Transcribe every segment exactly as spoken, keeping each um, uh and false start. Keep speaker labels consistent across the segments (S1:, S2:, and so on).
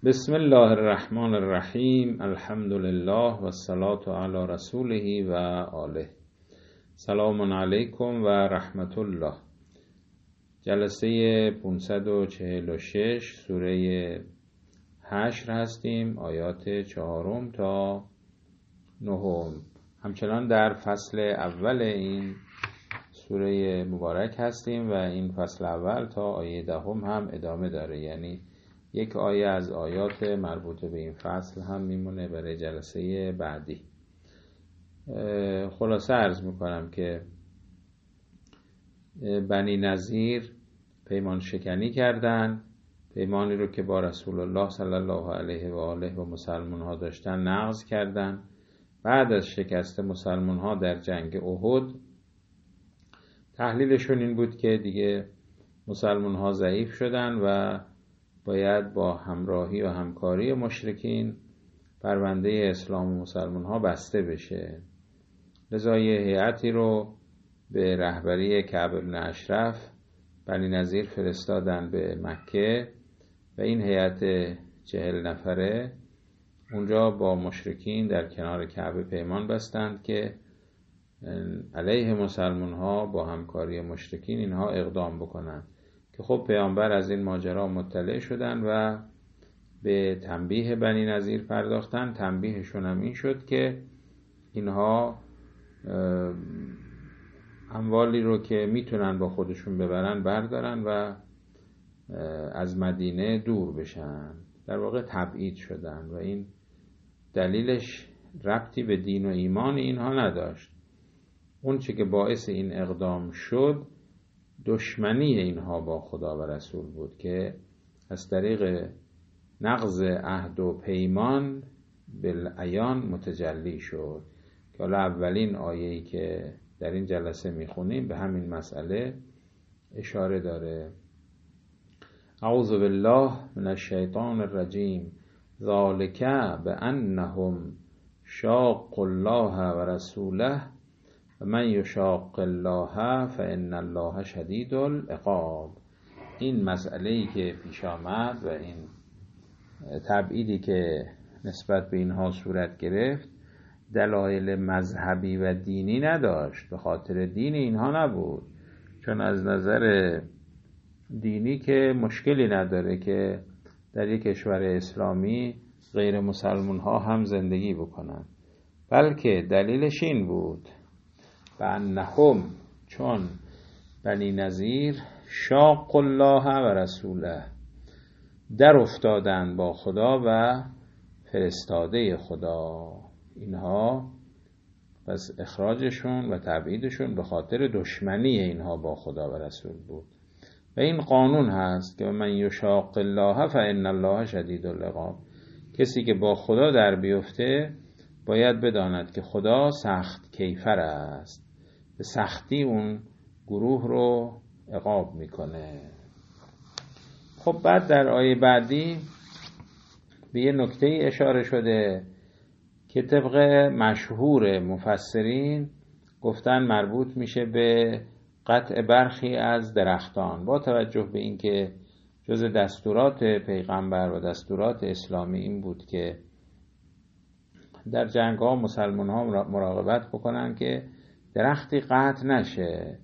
S1: بسم الله الرحمن الرحیم. الحمد لله و الصلاة علی رسوله و آله. سلام علیکم و رحمت الله. جلسه پانصد و چهل و شش سوره حشر هستیم، آیات چهارم تا نهم. همچنان در فصل اول این سوره مبارک هستیم و این فصل اول تا آیه دهم هم ادامه داره، یعنی یک آیه از آیات مربوط به این فصل هم میمونه برای جلسه بعدی. خلاصه عرض میکنم که بنی نظیر پیمان شکنی کردن، پیمانی رو که با رسول الله صلی الله علیه و آله و مسلمان ها داشتن نقض کردن. بعد از شکست مسلمان ها در جنگ احد، تحلیلشون این بود که دیگه مسلمان ها ضعیف شدن و باید با همراهی و همکاری مشرکین پرونده اسلام و مسلمان ها بسته بشه. لذا یه هیئتی رو به رهبری کعب بن اشرف بنی نظیر فرستادن به مکه و این هیئت چهل نفره اونجا با مشرکین در کنار کعبه پیمان بستند که علیه مسلمان ها با همکاری مشرکین اینها اقدام بکنند. که خب پیامبر از این ماجرا مطلع شدن و به تنبیه بنی نظیر پرداختن. تنبیهشون هم این شد که اینها اموالی رو که میتونن با خودشون ببرن بردارن و از مدینه دور بشن. در واقع تبعید شدن و این دلیلش ربطی به دین و ایمان اینها نداشت. اون چه که باعث این اقدام شد دشمنی اینها با خدا و رسول بود که از طریق نقض عهد و پیمان بالعیان متجلی شد. که حالا اولین آیه‌ای که در این جلسه میخونیم به همین مسئله اشاره داره. اعوذ بالله من الشیطان الرجیم. ذالک بانهم شاقوا الله و رسوله و من یشاق الله فان الله شدید العقاب. این مسئله‌ای که پیش آمد و این تبعیدی که نسبت به اینها صورت گرفت دلایل مذهبی و دینی نداشت، به خاطر دین اینها نبود، چون از نظر دینی که مشکلی نداره که در یک کشور اسلامی غیر مسلمان ها هم زندگی بکنن، بلکه دلیلش این بود بانهم، چون بنی نظیر شاق الله و رسوله در افتادن با خدا و فرستاده خدا. اینها پس اخراجشون و تبعیدشون به خاطر دشمنی اینها با خدا و رسول بود. و این قانون هست که من یشاق الله فان الله شدید العقاب. کسی که با خدا در بیفته باید بداند که خدا سخت کیفر است، به سختی اون گروه رو عقاب میکنه. خب بعد در آیه بعدی به یه نکته اشاره شده که طبق مشهور مفسرین گفتن مربوط میشه به قطع برخی از درختان، با توجه به اینکه جز دستورات پیغمبر و دستورات اسلامی این بود که در جنگ ها مسلمان ها مراقبت بکنن که درختی قطع نشه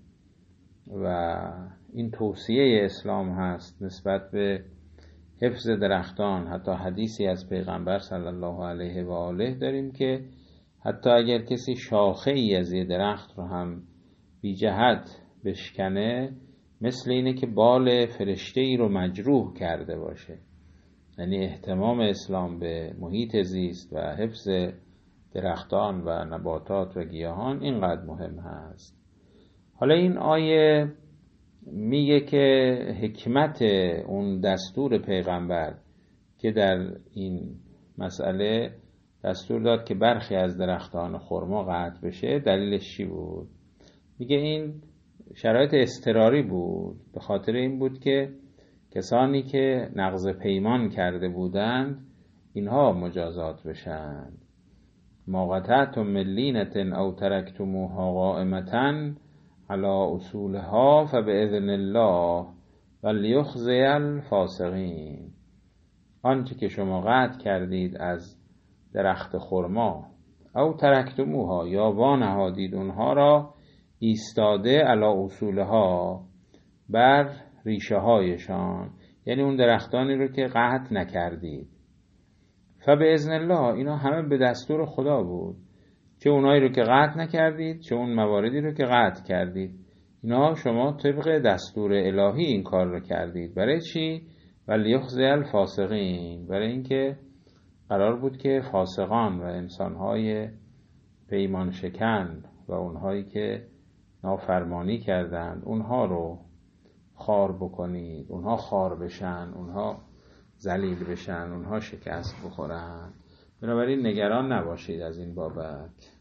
S1: و این توصیه اسلام هست نسبت به حفظ درختان. حتی حدیثی از پیغمبر صلی الله علیه و آله داریم که حتی اگر کسی شاخه ای از یه درخت رو هم بی جهت بشکنه مثل اینه که بال فرشته ای رو مجروح کرده باشه. یعنی اهتمام اسلام به محیط زیست و حفظ درختان و نباتات و گیاهان اینقدر مهم هست. حالا این آیه میگه که حکمت اون دستور پیغمبر که در این مسئله دستور داد که برخی از درختان خرما قطع بشه دلیلش چی بود؟ میگه این شرایط اضطراری بود، به خاطر این بود که کسانی که نقض پیمان کرده بودند اینها مجازات بشند. ما قطعتم من لینة او ترکتموها قائمة علی اصولها فباذن الله ولیخزی الفاسقین. آنچه که شما قطع کردید از درخت خرما، او ترکتموها یا وانهادید اونها را ایستاده علی اصولها بر ریشه هایشان، یعنی اون درختانی رو که قطع نکردید. فباذن الله، اینا همه به دستور خدا بود، چه اونایی رو که قطع نکردید چه اون مواردی رو که قطع کردید، اینا شما طبق دستور الهی این کار رو کردید. برای چی؟ ولیخزی الفاسقین، برای اینکه قرار بود که فاسقان و انسانهای پیمان شکن و اونهایی که نافرمانی کردند اونها رو خار بکنید، اونها خار بشن، اونها ذلیل بشن، اونها شکست بخورن. بنابراین نگران نباشید از این بابت.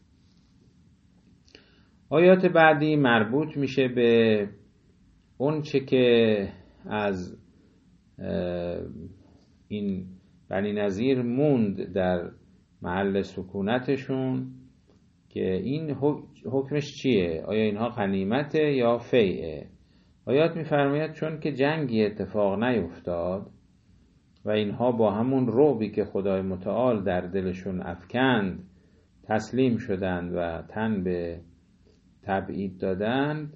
S1: آیات بعدی مربوط میشه به اون چه که از این بنی نظیر موند در محل سکونتشون، که این حکمش چیه؟ آیا اینها غنیمته یا فیعه؟ آیات میفرماید چون که جنگی اتفاق نیفتاد و اینها با همون رعبی که خدای متعال در دلشون افکند تسلیم شدند و تن به تبعید دادند،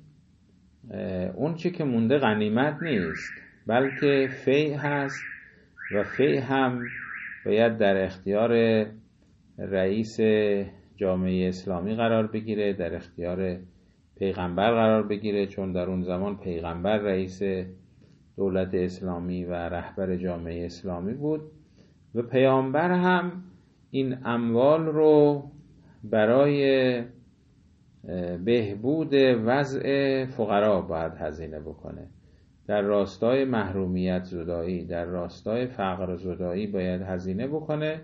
S1: اون چی که مونده غنیمت نیست بلکه فیع هست و فیع هم باید در اختیار رئیس جامعه اسلامی قرار بگیره، در اختیار پیغمبر قرار بگیره، چون در اون زمان پیغمبر رئیس دولت اسلامی و رهبر جامعه اسلامی بود و پیامبر هم این اموال رو برای بهبود وضع فقرا باید هزینه بکنه، در راستای محرومیت زدایی، در راستای فقر زدایی باید هزینه بکنه.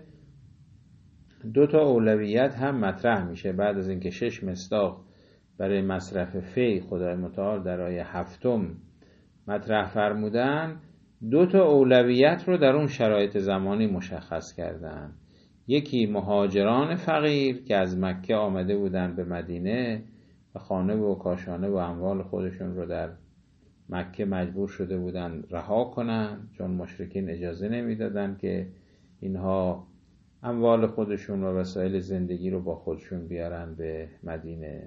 S1: دو تا اولویت هم مطرح میشه بعد از اینکه شش مصداق برای مصرف فی خدای متعال در آیه هفتم مطرح فرمودن. دو تا اولویت رو در اون شرایط زمانی مشخص کردن. یکی مهاجران فقیر که از مکه آمده بودن به مدینه و خانه و کاشانه و اموال خودشون رو در مکه مجبور شده بودن رها کنن، چون مشرکین اجازه نمیدادن که اینها اموال خودشون و وسایل زندگی رو با خودشون بیارن به مدینه.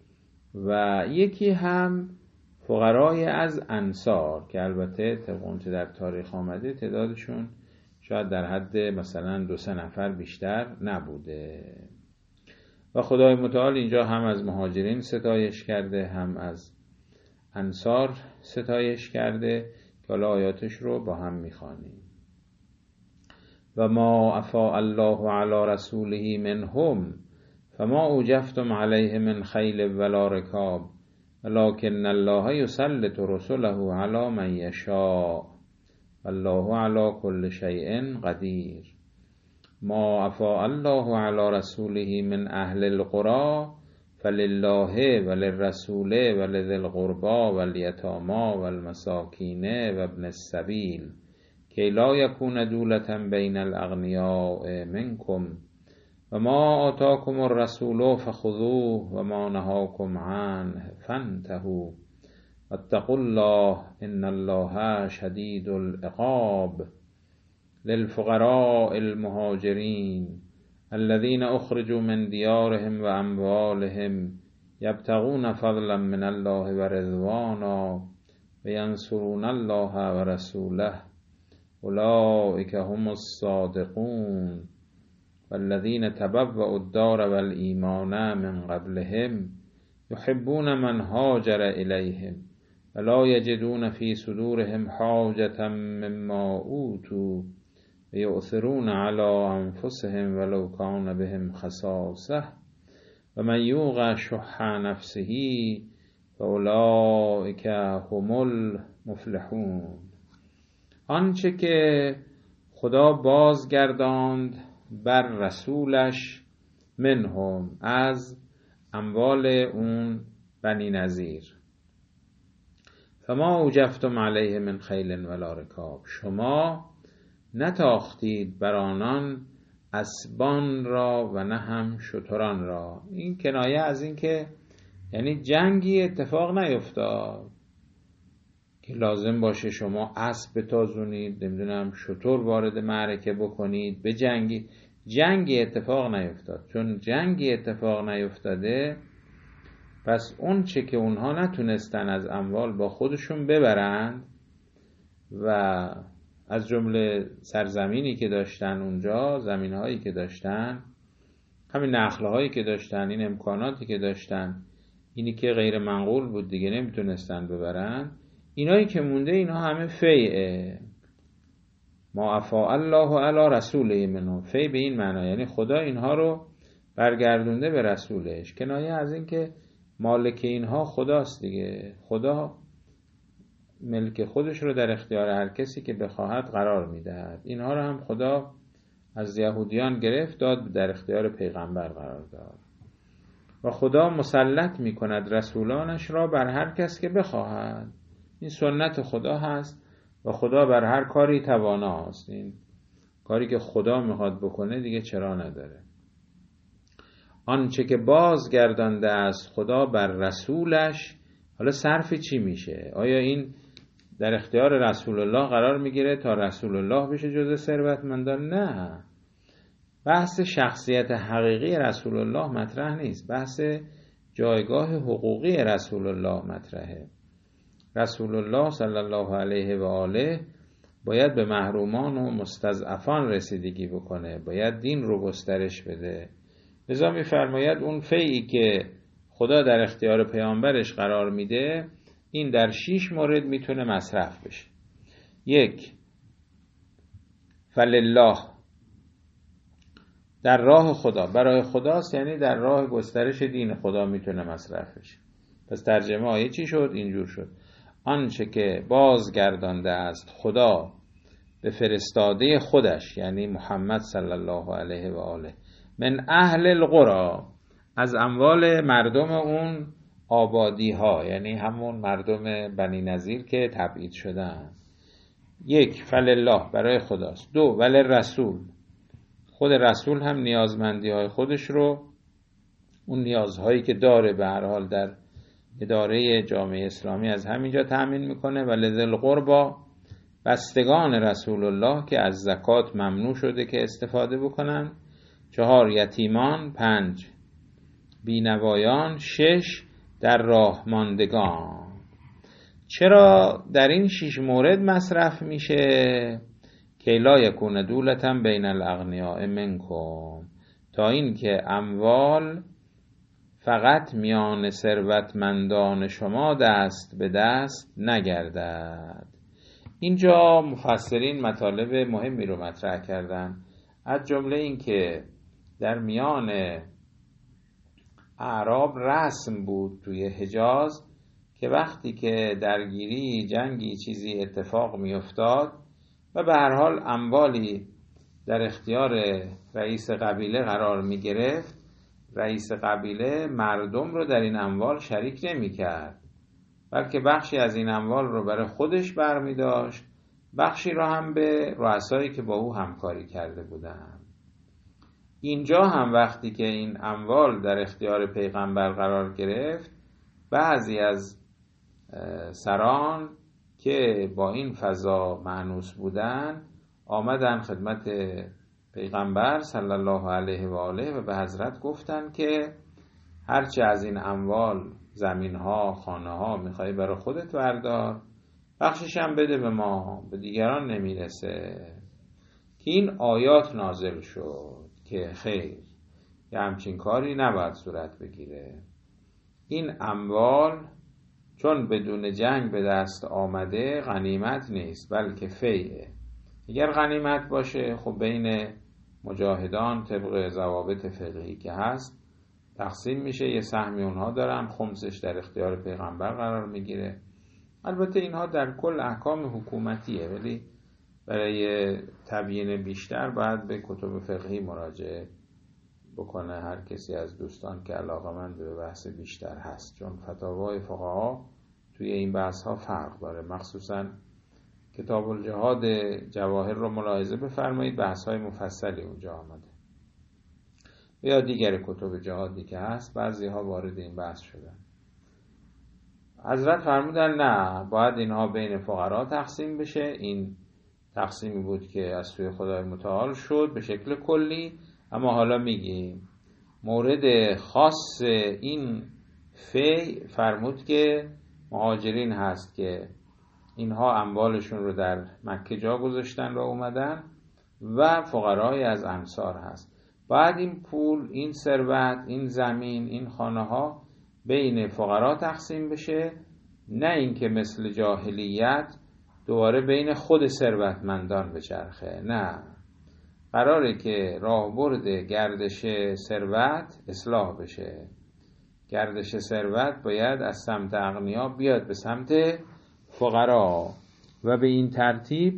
S1: و یکی هم فقرای از انصار که البته طبق اون در تاریخ آمده تعدادشون شاید در حد مثلا دو سه نفر بیشتر نبوده. و خدای متعال اینجا هم از مهاجرین ستایش کرده هم از انصار ستایش کرده که حالا آیاتش رو با هم میخوانیم. و ما افاء الله علی رسوله منهم فما اوجفتم علیه من خیل ولا رکاب ولکن الله یسلط رسله علی من یشاء والله علی کل شیء قدیر. ما افاء الله علی رسوله من اهل القرى فلله وللرسول ولذي القربى والیتامی والمساکین وابن السبیل کی لا یکون دولة بین الاغنیاء منکم و ما آتاکم الرسول فخذوه و ما نهاکم عنه فانتهوا واتقوا الله ان الله شدید العقاب. للفقراء المهاجرین الذين اخرجوا من دیارهم و اموالهم یبتغون فضلا من الله و رضوانا و ینصرون الله و رسوله اولئک هم الصادقون والذین تبوأوا الدار والایمان من قبلهم یحبون من هاجر الیهم ولا یجدون فی صدورهم حاجة مما اوتوا و یؤثرون علی انفسهم ولو کان بهم خصاصة و من یوق شح نفسه فاولئک هم المفلحون. آنچه که خدا بازگرداند بر رسولش منهم از اموال اون بنی نظیر، فما اوجفتم علیه من خیل ولا رکاب، شما نتاختید بر آنان اسبان را و نه هم شتران را. این کنایه از این که یعنی جنگی اتفاق نیفتاد، که لازم باشه شما اسب بتازونید، نمیدونم شتر وارد معرکه بکنید، بجنگید. جنگی اتفاق نیفتاد. چون جنگی اتفاق نیفتاده، پس اون چه که اونها نتونستن از اموال با خودشون ببرند و از جمله سرزمینی که داشتن اونجا، زمینهایی که داشتن، همین نخلهایی که داشتن، این امکاناتی که داشتن، اینی که غیر منقول بود دیگه نمیتونستن ببرن، اینایی که مونده اینا همه فیعه. ما افاء الله علی رسوله منهم. فی به این معنی یعنی خدا اینها رو برگردونده به رسولش، کنایه از این که مالک اینها خداست دیگه. خدا ملک خودش رو در اختیار هر کسی که بخواهد قرار میدهد. اینها رو هم خدا از یهودیان گرفت داد در اختیار پیغمبر قرار داد و خدا مسلط میکند رسولانش را بر هر کس که بخواهد. این سنت خدا هست و خدا بر هر کاری تواناست. این کاری که خدا میخواد بکنه دیگه چرا نداره. آنچه که بازگردانده است خدا بر رسولش، حالا صرف چی میشه؟ آیا این در اختیار رسول الله قرار میگیره تا رسول الله بشه جزء ثروتمندان؟ نه، بحث شخصیت حقیقی رسول الله مطرح نیست، بحث جایگاه حقوقی رسول الله مطرحه. رسول الله صلی الله علیه و آله باید به محرومان و مستضعفان رسیدگی بکنه، باید دین رو گسترش بده. لذا می‌فرماید اون فیعی که خدا در اختیار پیامبرش قرار میده، این در شش مورد میتونه مصرف بشه. یک، فلله، در راه خدا، برای خداست، یعنی در راه گسترش دین خدا میتونه مصرف بشه. پس ترجمه آیه چی شد؟ اینجور شد: آنچه که بازگردانده است خدا به فرستاده خودش، یعنی محمد صلی الله علیه و آله، من اهل القرى، از اموال مردم اون آبادی ها، یعنی همون مردم بنی نظیر که تبعید شدن. یک، فلله، برای خداست. دو، ولی رسول، خود رسول هم نیازمندی های خودش رو، اون نیازهایی که داره به هر حال در اداره جامعه اسلامی از همینجا تأمین میکنه. ولی ذل قربا، بستگان رسول الله که از زکات ممنوع شده که استفاده بکنن. چهار، یتیمان. پنج، بینوایان. شش، در راه ماندگان. چرا در این شش مورد مصرف میشه؟ که لا یکون دولتا بین الاغنیاء منکم، تا این که اموال فقط میان ثروتمندان شما دست به دست نگردد. اینجا مفسرین مطالب مهمی رو مطرح کردن، از جمله این که در میان اعراب رسم بود توی حجاز که وقتی که درگیری، جنگی، چیزی اتفاق می افتاد و به هر حال اموالی در اختیار رئیس قبیله قرار می گرفت، رئیس قبیله مردم رو در این اموال شریک نمی کرد، بلکه بخشی از این اموال رو برای خودش برمی داشت، بخشی رو هم به رؤسایی که با او همکاری کرده بودند. اینجا هم وقتی که این اموال در اختیار پیغمبر قرار گرفت، بعضی از سران که با این فضا مانوس بودن آمدن خدمت پیغمبر صلی الله علیه و آله و به حضرت گفتن که هرچه از این اموال، زمین‌ها، خانه‌ها می‌خوای برای خودت بردار، بخشش هم بده به ما، به دیگران نمیرسه. که این آیات نازل شد که خیر، یه همچین کاری نباید صورت بگیره. این اموال چون بدون جنگ به دست آمده غنیمت نیست، بلکه فیعه. اگر غنیمت باشه خب بین مجاهدان طبق ضوابط فقهی که هست تقسیم میشه، یه سهمی اونها دارن، خمسش در اختیار پیغمبر قرار میگیره. البته اینها در کل احکام حکومتیه، ولی برای تبیین بیشتر باید به کتب فقهی مراجعه بکنه هر کسی از دوستان که علاقه‌مند به بحث بیشتر هست، چون فتاوای فقها توی این بحث ها فرق داره. مخصوصا کتاب الجهاد جواهر رو ملاحظه بفرمایید، بحث های مفصلی اونجا آمده، یا دیگر کتب جهادی که هست بعضی ها وارد این بحث شدن. حضرت فرمودن نه، باید اینها بین فقرا تقسیم بشه. این تقسیمی بود که از سوی خدای متعال شد به شکل کلی. اما حالا میگیم مورد خاص این فی فرمود که مهاجرین هست که اینها اموالشون رو در مکه جا گذاشتن و اومدن، و فقرای از انصار هست. بعد این پول، این ثروت، این زمین، این خانه ها بین فقرا تقسیم بشه، نه اینکه مثل جاهلیت دوباره بین خود ثروتمندان بچرخه. نه، قراره که راهبرد گردش ثروت اصلاح بشه. گردش ثروت باید از سمت اغنیا بیاد به سمت فقرا و به این ترتیب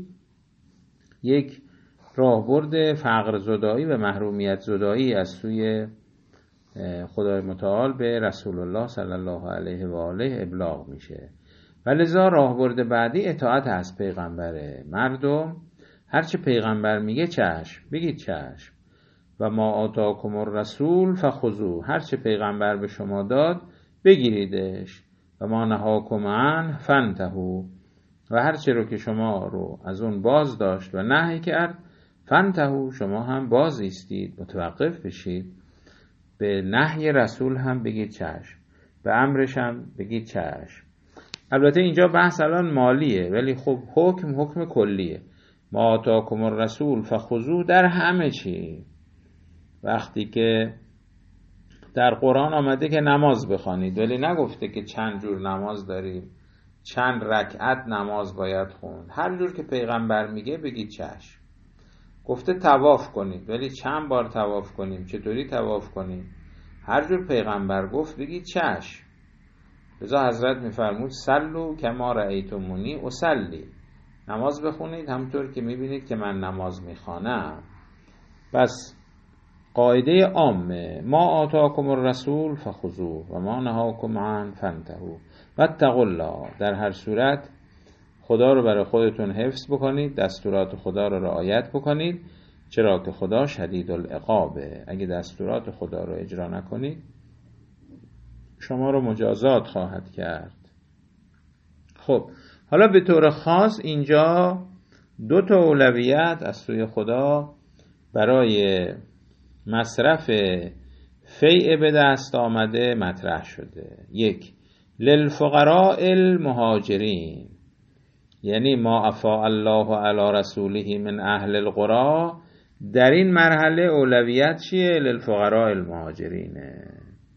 S1: یک راهبرد فقر زدایی و محرومیت زدایی از سوی خدای متعال به رسول الله صلی الله علیه و آله ابلاغ میشه. ولذا راهبرد بعدی اطاعت از پیغمبره. مردم هرچه پیغمبر میگه چشم، بگید چشم. و ما آتاکم الرسول فخذوه، هرچه پیغمبر به شما داد بگیریدش. و ما نهاکم عنه فانتهوا، و هرچه رو که شما رو از اون باز داشت و نهی کرد فانتهوا، شما هم باز ایستید، متوقف بشید. به نهی رسول هم بگید چشم، به امرش هم بگید چشم. البته اینجا بحث الان مالیه، ولی خب حکم حکم کلیه. ما آتاکم الرسول فخذوه در همه چی. وقتی که در قرآن آمده که نماز بخوانید، ولی نگفته که چند جور نماز داریم، چند رکعت نماز باید خوند. هر جور که پیغمبر میگه بگید چشم. گفته طواف کنید، ولی چند بار طواف کنیم، چطوری طواف کنیم، هر جور پیغمبر گفت بگید چشم. لذا حضرت میفرمود صلوا کما رأیتمونی اصلی، نماز بخونید همطور که میبینید که من نماز میخوانم. بس قاعده عامه ما آتاکم الرسول فخذوه و ما نهاکم عنه فانتهوا واتقوا الله. در هر صورت خدا رو برای خودتون حفظ بکنید، دستورات خدا رو رعایت بکنید، چرا که خدا شدید العقابه. اگه دستورات خدا رو اجرا نکنید شما رو مجازات خواهد کرد. خب حالا به طور خاص اینجا دو تا اولویت از سوی خدا برای مصرف فیء به دست آمده مطرح شده. یک، للفقراء المهاجرین، یعنی ما افاء الله علی رسوله من اهل القرى. در این مرحله اولویت چیه؟ للفقراء المهاجرینه.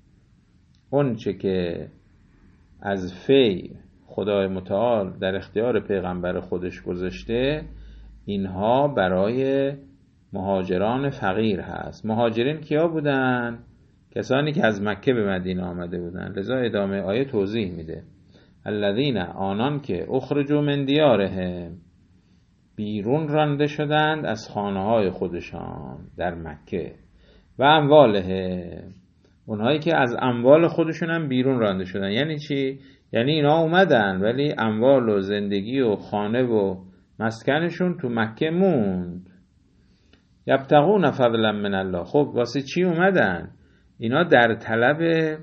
S1: اون چه که از فیء خدای متعال در اختیار پیغمبر خودش گذاشته، اینها برای مهاجران فقیر هست. مهاجرین کیا بودن؟ کسانی که از مکه به مدینه آمده بودن. لذا ادامه آیه توضیح میده الذین، آنان که اخرجوا من دیارهم، بیرون رانده شدند از خانه های خودشان در مکه، و اموالهم، اونهایی که از اموال خودشون هم بیرون رانده شدن. یعنی چی؟ یعنی اینا اومدن ولی اموال و زندگی و خانه و مسکنشون تو مکه موند. یبتغون فضلا من الله. خب واسه چی اومدن؟ اینا در طلب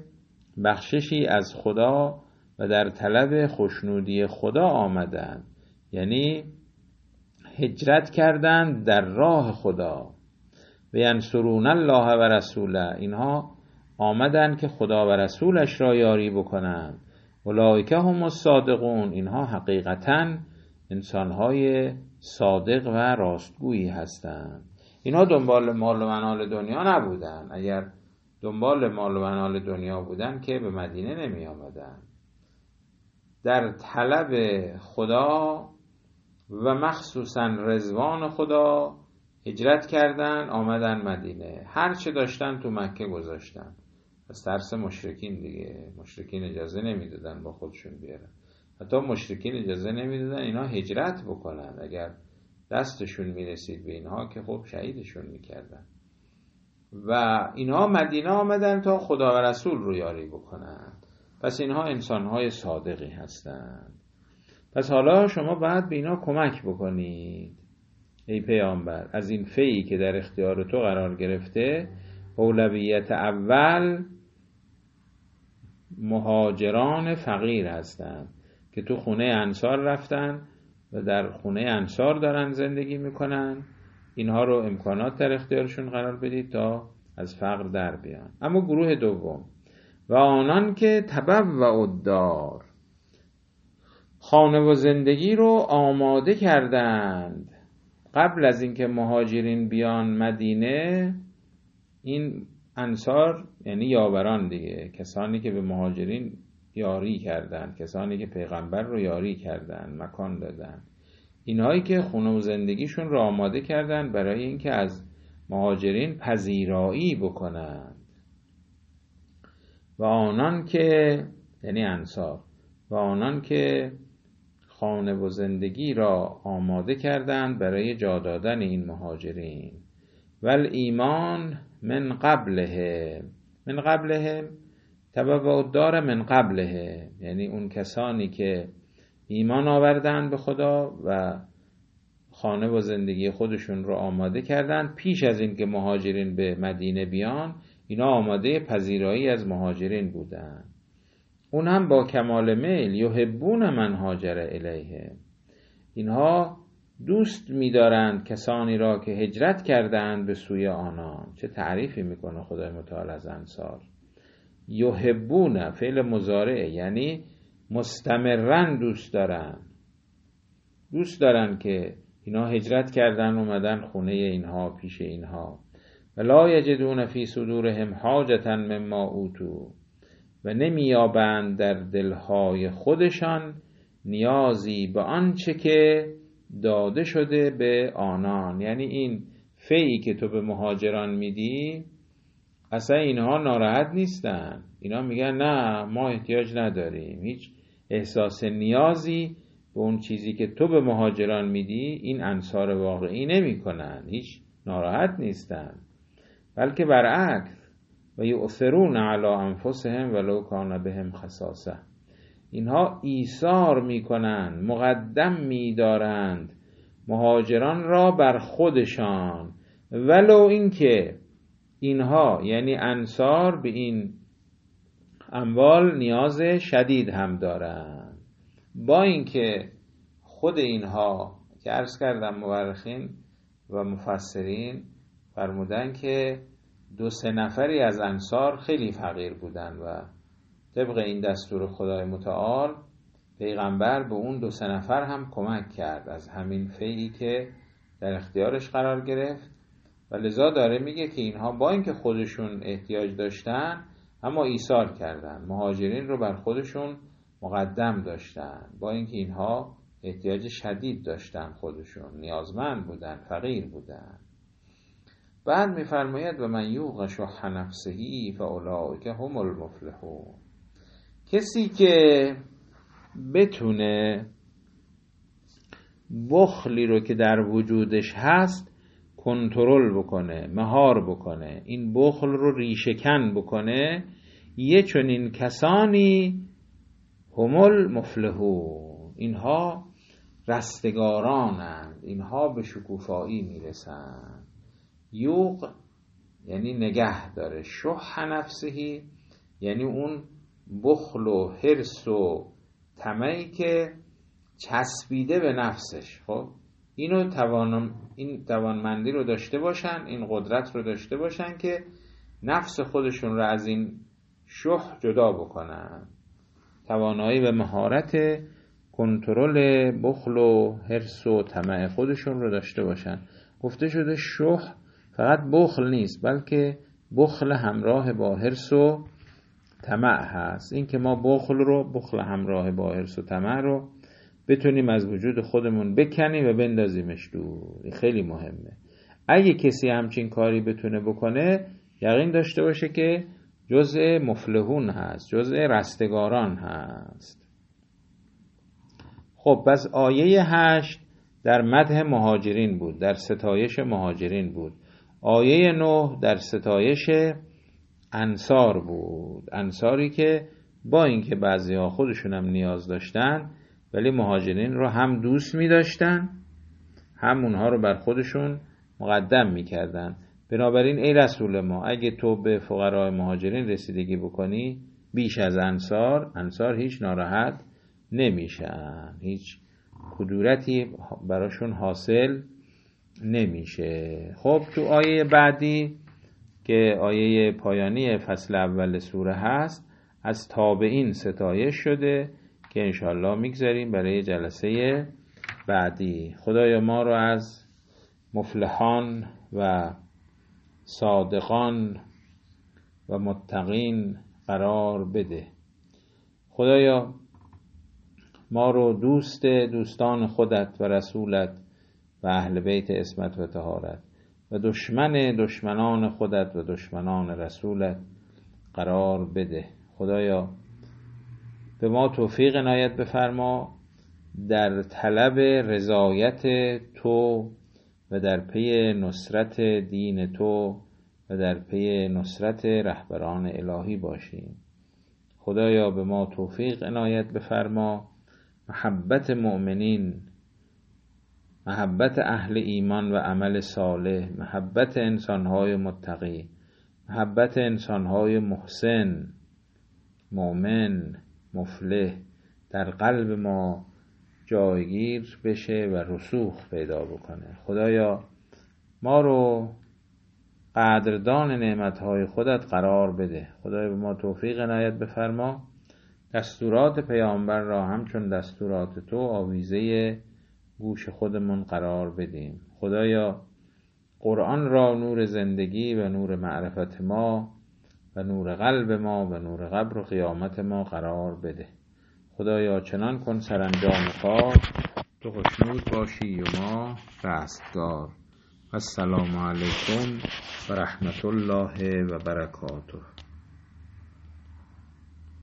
S1: بخششی از خدا و در طلب خوشنودی خدا آمدن، یعنی هجرت کردن در راه خدا. و ینصرون الله و رسوله، اینها آمدن که خدا و رسولش را یاری بکنن. اولئک هم الصادقون، اینها حقیقتاً انسانهای صادق و راستگویی هستند. اینها دنبال مال و منال دنیا نبودن. اگر دنبال مال و منال دنیا بودن که به مدینه نمی آمدن. در طلب خدا و مخصوصا رضوان خدا هجرت کردن، آمدن مدینه. هر چه داشتن تو مکه گذاشتن، از ترس مشرکین دیگه. مشرکین اجازه نمیدادن با خودشون بیارن، حتی مشرکین اجازه نمیدادن اینا هجرت بکنن. اگر دستشون میرسید به اینها که خب شهیدشون میکردن. و اینها مدینه آمدن تا خدا و رسول رو یاری بکنن. پس اینها انسانهای صادقی هستند. پس حالا شما باید به اینا کمک بکنید ای پیامبر. از این فیئی که در اختیار تو قرار گرفته، اولویت اول مهاجران فقیر هستند که تو خونه انصار رفتن و در خونه انصار دارن زندگی میکنن. اینها رو امکانات در اختیارشون قرار بدید تا از فقر در بیان. اما گروه دوم، و آنان که تبوأ الدار، خانه و زندگی رو آماده کردند قبل از اینکه مهاجرین بیان مدینه. این انصار یعنی یاوران دیگه، کسانی که به مهاجرین یاری کردند، کسانی که پیغمبر رو یاری کردند، مکان دادند، اینهایی که خونه و زندگیشون رو آماده کردند برای اینکه از مهاجرین پذیرایی بکنند. و آنان که یعنی انصار، و آنان که خانه و زندگی را آماده کردند برای جا دادن این مهاجرین. ول ایمان من قبله، من قبله تبوأ الدار من قبله، یعنی اون کسانی که ایمان آوردند به خدا و خانه و زندگی خودشون رو آماده کردند پیش از این که مهاجرین به مدینه بیان، اینا آماده پذیرایی از مهاجرین بودند. اون هم با کمال میل، یحبون من هاجر الیه، اینها دوست می‌دارند کسانی را که هجرت کردند به سوی آنان. چه تعریفی میکنه خدای متعال از انصار. یحبون فعل مضارع، یعنی مستمرن دوست دارن، دوست دارن که اینا هجرت کردن اومدن خونه اینها، پیش اینها. ولا یجدون فی صدورهم حاجة مما اوتوا، و نمیابند در دلهای خودشان نیازی به آنچه که داده شده به آنان. یعنی این فیئی که تو به مهاجران میدی اصلا اینها ناراحت نیستن، اینا میگن نه ما احتیاج نداریم، هیچ احساس نیازی به اون چیزی که تو به مهاجران میدی این انصار واقعی نمی کنن، هیچ ناراحت نیستن، بلکه برعکس و یؤثرون علی انفسهم ولو کان بهم خصاصه، اینها ایثار میکنن، مقدم میدارند مهاجران را بر خودشان، ولو اینکه اینها یعنی انصار به این اموال نیاز شدید هم دارند. با اینکه خود اینها که عرض کردم مورخین و مفسرین فرمودن که دو سه نفری از انصار خیلی فقیر بودن و طبق این دستور خدای متعال پیغمبر به اون دو سه نفر هم کمک کرد از همین فیئی که در اختیارش قرار گرفت و لذا داره میگه که اینها با اینکه خودشون احتیاج داشتن اما ایثار کردن، مهاجرین رو بر خودشون مقدم داشتن، با اینکه اینها احتیاج شدید داشتن، خودشون نیازمند بودن، فقیر بودن. بعد میفرماید و من یوق شح نفسه فاولئک هم المفلحون، کسی که بتونه بخلی رو که در وجودش هست کنترل بکنه، مهار بکنه، این بخل رو ریشه کن بکنه، یه چنین کسانی هم المفلحون، اینها رستگارانند، اینها به شکوفایی میرسند. یوق یعنی نگه داره، شح نفسهی یعنی اون بخل و حرص و طمعی که چسبیده به نفسش. خب اینو توان این توانمندی رو داشته باشن، این قدرت رو داشته باشن که نفس خودشون رو از این شح جدا بکنن، توانایی و مهارت کنترل بخل و حرص و طمع خودشون رو داشته باشن. گفته شده شح فقط بخل نیست، بلکه بخل همراه با حرص و طمع هست. این که ما بخل رو، بخل همراه با حرص و طمع رو بتونیم از وجود خودمون بکنیم و بندازیمش دور، خیلی مهمه. اگه کسی همچین کاری بتونه بکنه یقین داشته باشه که جزء مفلحون هست، جزء رستگاران هست. خب پس آیه هشت در مدح مهاجرین بود، در ستایش مهاجرین بود. آیه نه در ستایش انصار بود، انصاری که با اینکه بعضی ها خودشون هم نیاز داشتن ولی مهاجرین رو هم دوست می داشتن هم اونها رو بر خودشون مقدم می کردن. بنابراین ای رسول ما اگه تو به فقرای مهاجرین رسیدگی بکنی بیش از انصار، انصار هیچ ناراحت نمیشن، هیچ کدورتی براشون حاصل نمیشه. خب تو آیه بعدی که آیه پایانی فصل اول سوره هست از تابعین ستایش شده که انشالله میگذاریم برای جلسه بعدی. خدایا ما رو از مفلحان و صادقان و متقین قرار بده. خدایا ما رو دوست دوستان خودت و رسولت و اهل بیت عصمت و طهارت و دشمن دشمنان خودت و دشمنان رسولت قرار بده. خدایا به ما توفیق عنایت بفرما در طلب رضایت تو و در پی نصرت دین تو و در پی نصرت رهبران الهی باشیم. خدایا به ما توفیق عنایت بفرما محبت مؤمنین، محبت اهل ایمان و عمل صالح، محبت انسانهای متقی، محبت انسانهای محسن، مؤمن، مفلح در قلب ما جایگیر بشه و رسوخ پیدا بکنه. خدایا ما رو قدردان نعمتهای خودت قرار بده. خدایا به ما توفیق عنایت بفرما دستورات پیامبر را همچون دستورات تو آویزه گوش خودمون قرار بدیم. خدایا قرآن را نور زندگی و نور معرفت ما و نور قلب ما و نور قبر و قیامت ما قرار بده. خدایا چنان کن سرانجام کار تو خوشنود باشی و ما رستگار. السلام علیکم و رحمت الله و برکاته.